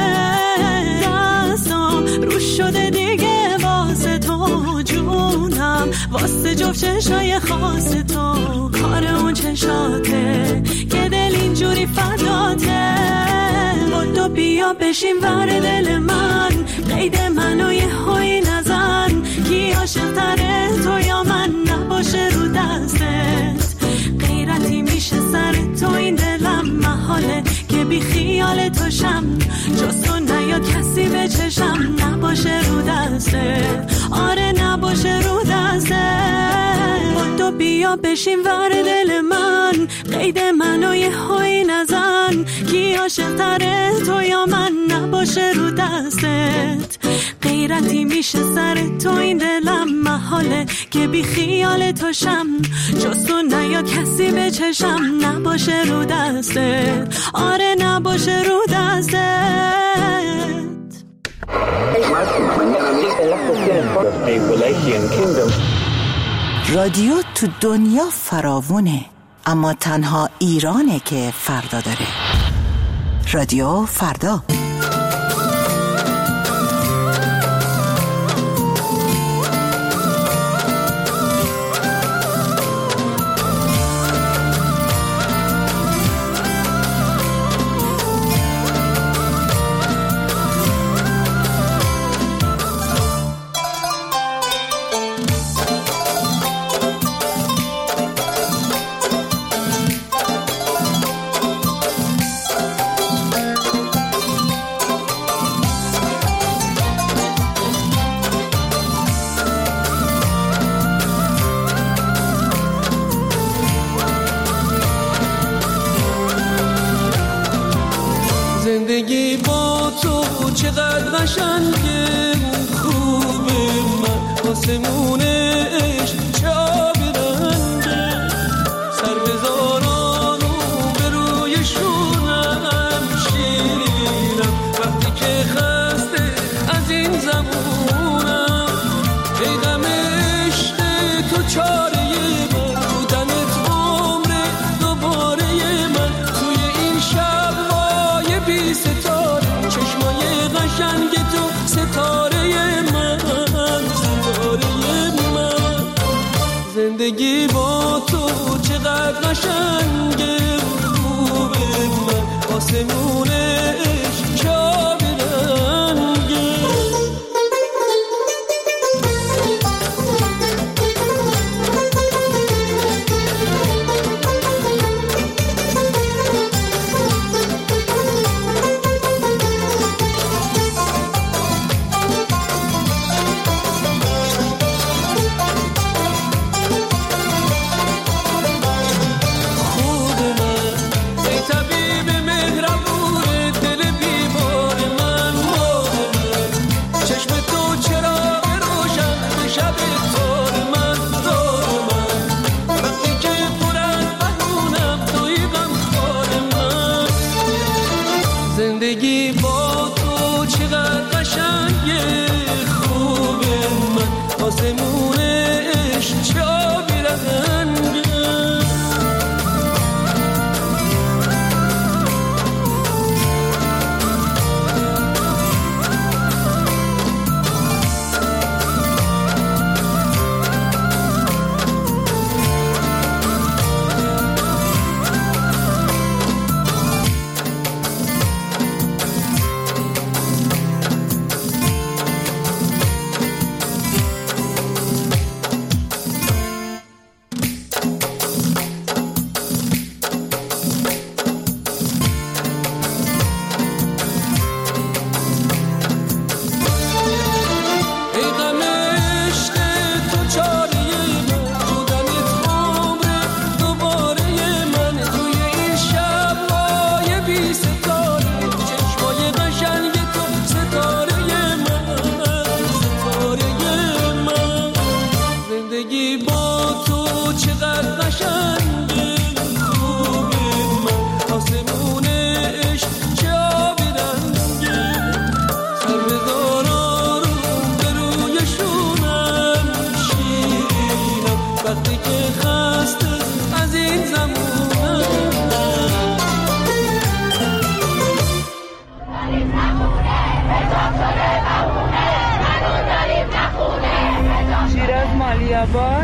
دستم رو شده دیگه واسه تو جونم، واسه جفت چشای خاص تو. کار اون چشاته که دل اینجوری فداته. تو بیا بشین ور دل من، قید منو یه هایی نزن. کی عاشق تره تو یا من، نباشه رو دستت. غیرتی میشه سر تو این دلم، محاله که بی خیال تو شم. جز تو نیاد کسی به چشم، نباشه رو دستت. آره نباشه رو دستت. تو بیا بشین ور دل من، قید منو یه هایی نزن. کی عاشق تره تو یا من، نباشه رو دستت. غیرتی میشه سر تو این دلم، محاله که بی خیال تو شم. جز تو نیاد کسی به چشم، نباشه رو دستت. آره نباشه رو دستت. رادیو تو دنیا فراوونه، اما تنها ایرانه که فردا داره. رادیو فردا. زندگی با تو چقدر قشنگه، خوبه من آسمون عشق چه آبی رنگه. سر بذاران و به روی شونم شیرینم، وقتی که خسته از این زمونم. ای غم عشق تو چاره من، بودنت عمر دوباره من. توی این شب بی ستاره، چشمای قشنگ تو ستاره من، ستاره من. زندگی با تو چقدر قشنگه، خوبه من آسمون عشق چه آبی رنگه. طبیب مهربون دل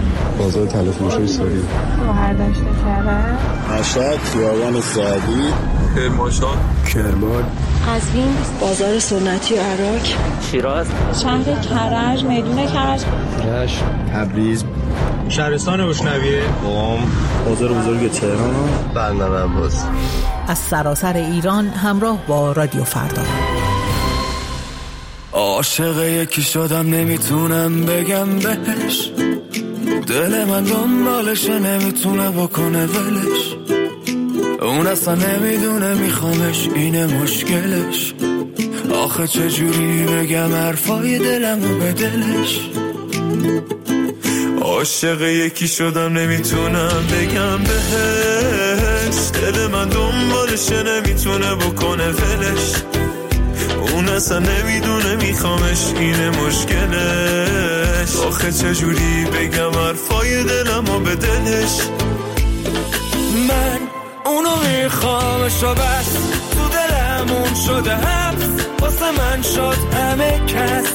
بازار تلفروشی ساری، بهرداشت کرد، مشهد، خیابان سعدی، کرمانشاه، کرمان، قزوین، بازار سنتی عراق، شیراز، شهر کرج، میدون کرج، رشت، تبریز، شهرستان بوشنویه، قم، بازار بزرگ تهران، بندر عباس. از سراسر ایران همراه با رادیو فردا. عاشق یکی شدم نمیتونم بگم بهش، دل من دنبالشه نمیتونه بکنه ولش، اون اصلا نمیدونه میخوامش اینه مشکلش، آخه چجوری بگم حرفای دلمو به دلش. عاشق یکی شدم نمیتونم بگم بهش، دل من دنبالشه نمیتونه بکنه ولش، اون اصلا نمیدونه میخوامش اینه مشکلش، آخه چجوری بگم حرفای دلمو به دلش. من اونو میخوامش و بس، تو دلمون شده حبس، واسه من شد همه کس،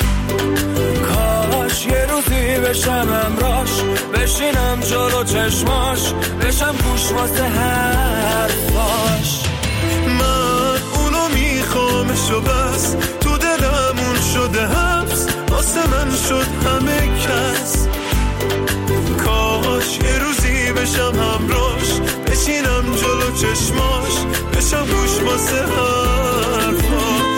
کاش یه روزی بشم همراش، بشینم جلو چشماش، بشم گوش واسه حرفاش. من اونو میخوامش و بس، تو دلمون شده حبس، واسه من شد همه کس، کاش یه روزی بشم همراش، بشینم جلو چشماش، بشم گوش واسه حرفاش.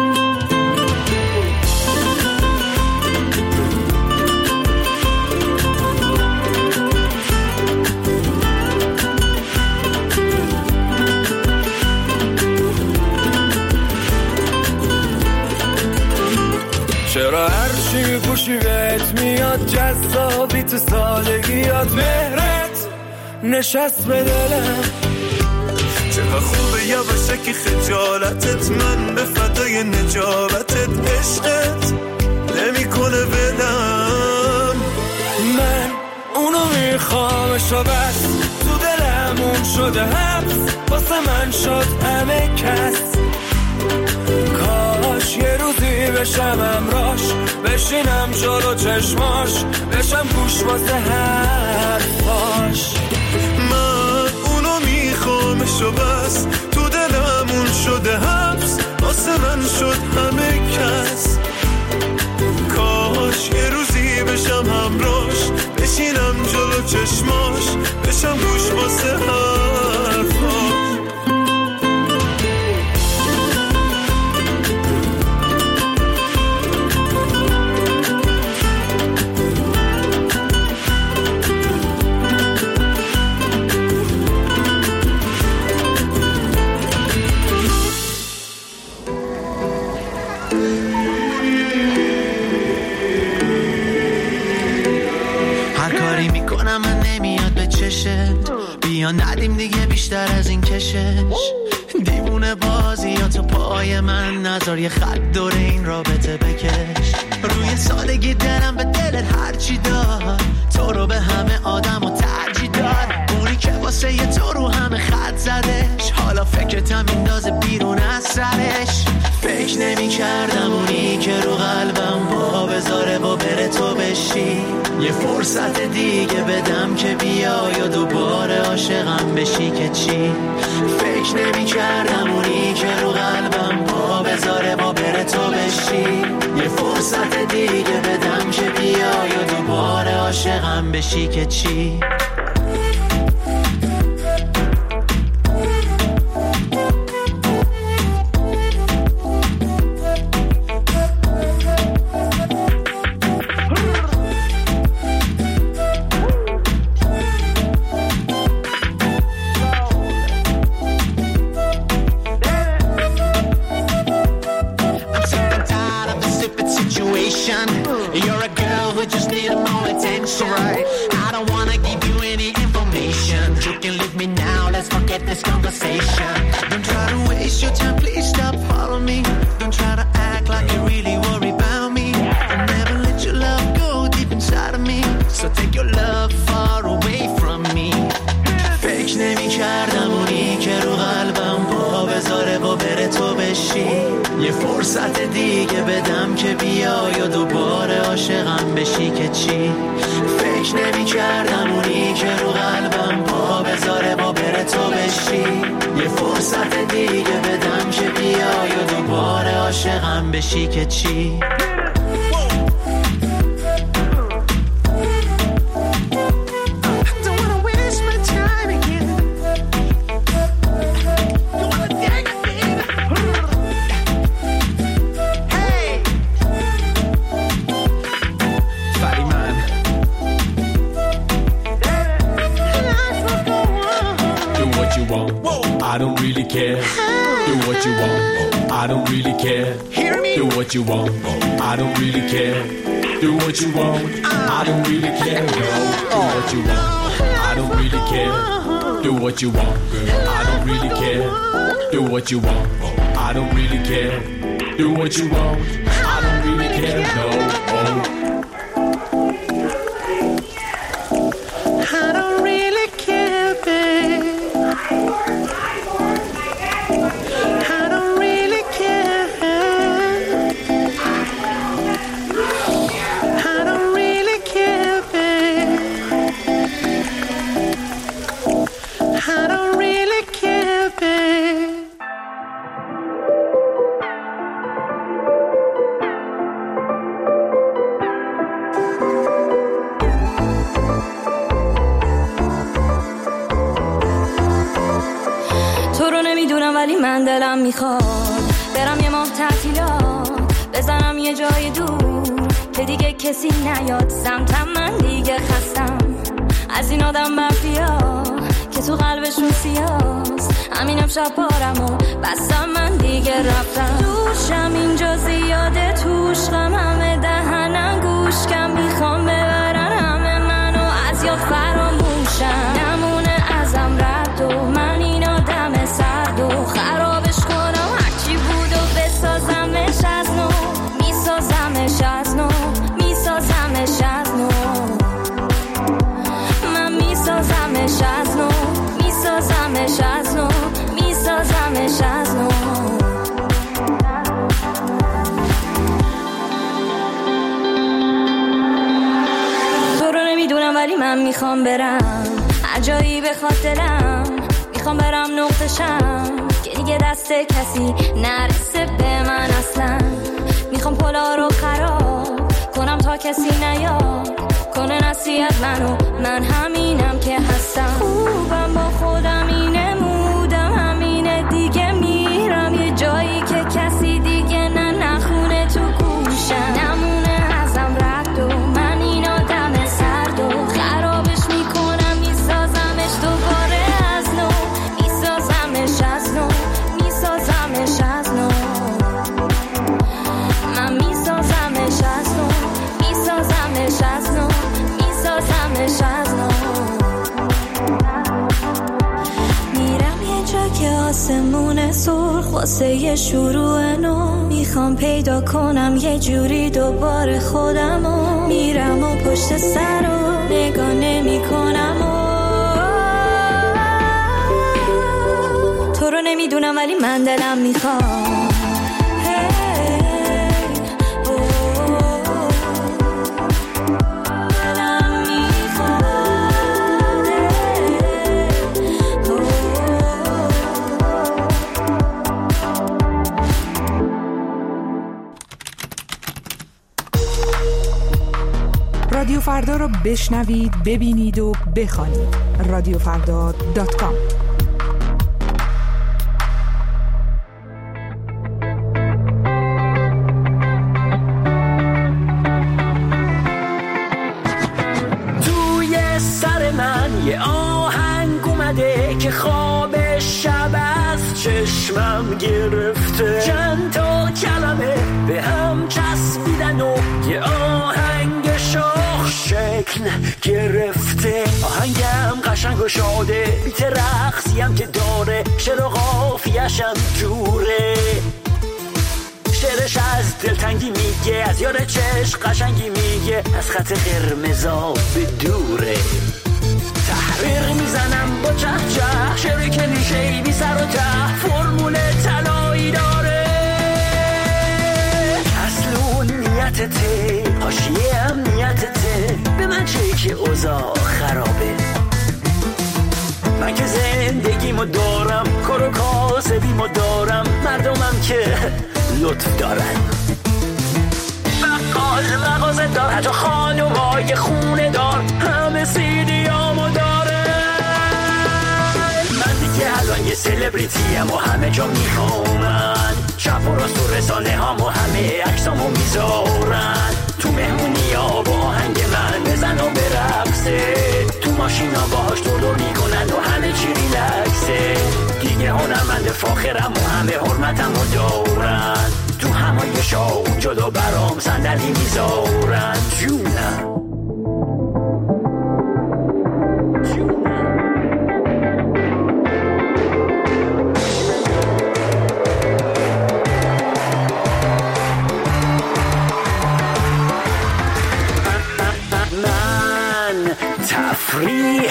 چرا هرچی پوشی بهت میاد جذابی، تو سالگیات مهرت نشست به دلم، چقدر خوبه یواشکی خجالتت، من به فدای نجابتت، عشقت نمی کنه بدم. من اونو میخوامش و بس، تو دلمون شده حبس، واسه من شد همه کس، کاش یه روزی بشم همراش، بشینم جلو چشماش، بشم گوش واسه حرفاش. من اونو میخوامش و بس، تو دلمون شده حبس، واسه من شد همه کس، کاش یه روزی بشم همراش، بشینم جلو چشماش، بشم گوش واسه حرفاش. بیا ندیم دیگه بیشتر از این کشش، دیوونه بازی یا تو پای من، نذار یه خط دور این رابطه بکش، روی سادگی دلم به دلت هرچی داد، تو رو به همه آدم و ترجیح داد، اونی که واسه یه تو رو همه خط زدش، حالا فکرتم میندازه بیرون از سرش. فکر نمی کردم اونی که رو قلبم با بذاره و بره تو بشی، یه فرصت دیگه بدم که بیای و دوباره عاشقم بشی که چی. فکر نمی کردم اونی که رو قلبم با بذاره و بره تو بشی، یه فرصت دیگه بدم که بیای و دوباره عاشقم بشی که چی. You're a girl who just needs more attention. Right. I don't wanna give you any information. You can leave me now, let's forget this conversation. Don't try to waste your time, please stop following me. Don't try to act like you really worry about me. I'll never let your love go deep inside of me. So take your love far away from me. فکر نمی کردم اونی که رو قلبم با بذاره و بره تو بشی، یه فرصت دیگه بدم که بیای و دوباره عاشقم بشی که چی. فکر فکر نمی کردم اونی که رو قلبم پا بذاره با بره تو بشی، یه فرصت دیگه بدم که بیای و دوباره عاشقم بشی که چی. I don't really care. Do what you want. I don't really care. Hear me? Do what you want. I don't really care. Do what you want. I don't really care. No. Do what you want. I don't really care. Do what you want, girl. I don't really care. Do what you want. I don't really care. Do what you want. I don't really care. No. Oh. I don't really care, babe. ولی من دلم میخواد برم یه ماه تعطیلات بزنم یه جای دور که دیگه کسی نیاد سمتم، من دیگه خستم از این آدم منفیا که تو قلبشون سیاست. همین امشب بارم و بستم من دیگه رفتم دوشم اینجا زیاده توش غم همه دهنم گوش کم میخوام ببرن همه منو از یاد فراموشم نمونه ازم رد و من این آدم سرد و خرابش کنم هرچی بود و بسازمش از نو میسازمش از نو میسازمش از نو من میسازمش از نو میسازمش از نو میسازمش از نو. تو رو نمیدونم ولی من میخوام برم هر جایی بخواد دلم، میخوام برم نقطشم که دیگه دست کسی نرسه به من اصلا. میخوام پلا رو خراب کنم تا کسی نیاد کنه نصیحت منو، من همینم که هستم خوبم با خودم اینه مودم همینه دیگه میرم یه جایی که کسی دیگه نه نخونه تو گوشم نمونه ازم رد و من این آدم سرد و خرابش میکنم میسازمش دوباره از نو میسازمش از نو میسازمش از نو من میسازمش از نو میسازمش از نو میسازمش از نو. میرم یه جا که آسمون سرخ واسه یه شروع نو، میخوام پیدا کنم یه جوری دوباره خودمو، میرم و پشت سر رو نگاه نمی کنم و تو رو نمیدونم ولی من دلم میخوام رادیو فردا رو بشنوید، ببینید و بخوانید. رادیو فردا دات کام. توی سر من یه آهنگ اومده که خواب شب از چشمم گرفته، چند تا کلمه به هم چسبیدن و یه آهنگ شاخ شکل گرفته. آهنگم قشنگ و شاده بیت رقصیم که داره، شعر و قافیه‌شم دوره، شعرش از دلتنگی میگه، از یار چشم قشنگی میگه، از خط قرمزا به دوره. تحریر میزنم با چه چه، شعر کلیشه‌ای بی سر و ته، فرمول طلایی داره، اصل اون نیتته، حاشیه هم نیتته، به من چه که اوضاع خرابه. من که زندگیمو دارم، کار و کاسبیمو دارم، مردمم که لطف دارن، بقال مغازه دار، حتی خانومای خونه دار، همه سیدیامو داره. من دیگه الان یه سلبریتیم و همه جا میخوامن، چپ و راست و رسانه هامو همه عکسامو میذارن، تو مهمونی ها با آهنگ من بزن و برقصه، تو ماشینا باهاش دور دور میکنن و همه چی ریلکسه. دیگه هنرمند فاخرم و همه حرمتمو دارن، تو همایشا اون جلو برام صندلی میذارن. جونم تفریح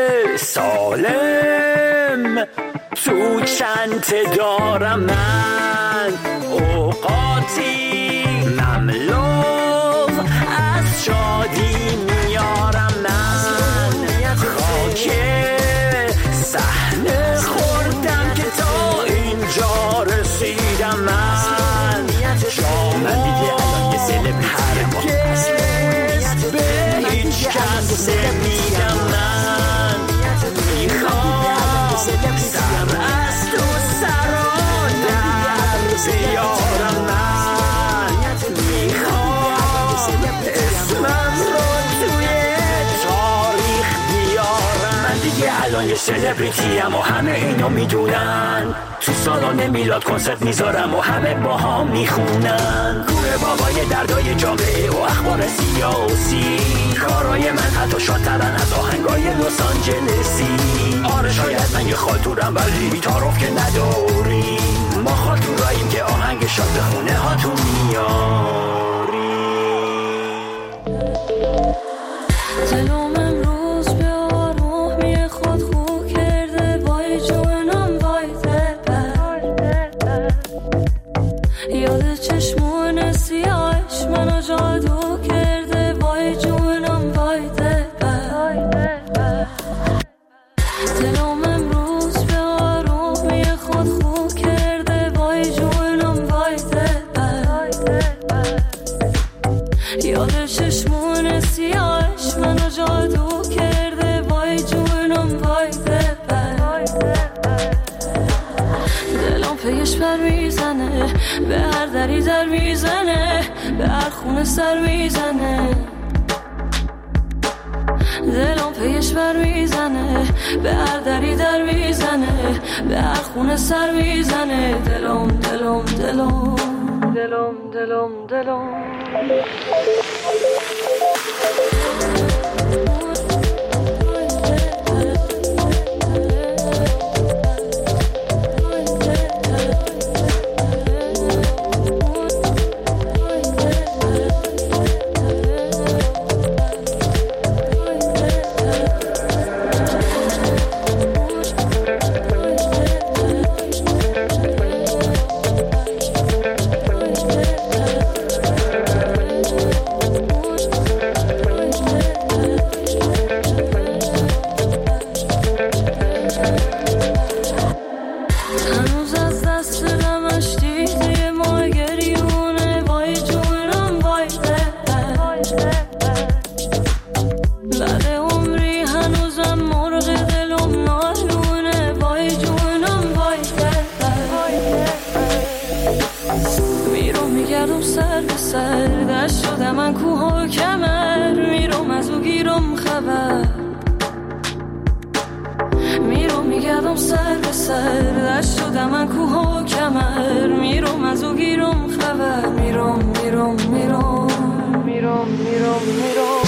سالم تو چنت دارم، من اوقاتی مملو از شادی میارم، من خاک صحنه خوردم که تا اینجا رسیدم. من من دیگه الان یه سلبریتیم و به هیچ کس نمیگم، من میخوام سر از تو سرا در بیارم، من میخوام اسمم رو توی تاریخ بیارم. من دیگه الان یه سلبریتیم و همه اینو میدونن، تو سالن میلاد کنسرت میذارم و همه با هم میخونن، کوره بابای دردای جامعه و اخبار سیاسی، کارای من حتی شادترن از آهنگای لس آنجلسی. آره شاید من یه خالتورم ولی تعارف که نداریم، ما خالتوراییم که آهنگ شاد به خونه هاتون میاریم. دلم امروز به آرومی خود خو کرده، وای جونم وای دلبر، یاد چشمون سیاهش منو جادو کرده، وای جونم وای دلبر. دلم امروز به آرومی خود خو کرده، وای جونم وای دلبر، یاد چشمون سیاهش منو جادو کرده، وای جونم وای دلبر. دلم پیش بر میزنه، به هر دری در میزنه، به هر خونه سر میزنه. دلم پیش بر میزنه، به هر دری در میزنه، به هر خونه سر میزنه. دلم دلم دلم دلم دلم دلم سر به سر دست شدم من کوه و کمر، میرم از او گیرم خبر، میرم میرم میرم میرم میرم میرم